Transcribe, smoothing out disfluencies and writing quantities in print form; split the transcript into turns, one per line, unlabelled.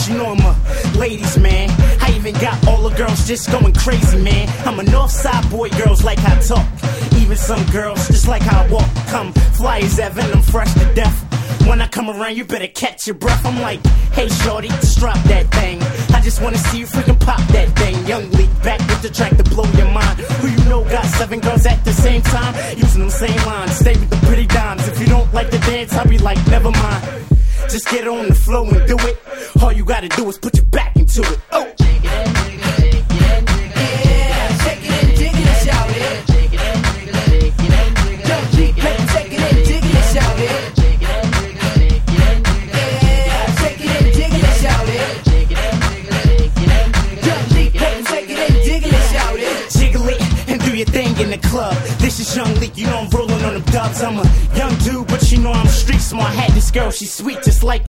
but you know I'm a ladies man. I even got all the girls just going crazy, man. I'm a Northside boy, girls like how I talk. Even some girls just like how I walk. Come fly as ever, I'm fresh to death. When I come around, you better catch your breath. I'm like, hey shorty, just drop that thing. I just wanna see you freaking pop that thing. Young Leak back with the track to blow your mind. Who you know got 7 girls at the same time? Using them same lines, stay with the pretty dimes. If you don't like the dance, I'll be like, never mind. Just get on the flow and do it. All you gotta do is put your back into it. Oh, in the club, this is Young Leak, you know I'm rolling on them dubs. I'm a young dude, but you know I'm street smart. Had this girl, she's sweet, just like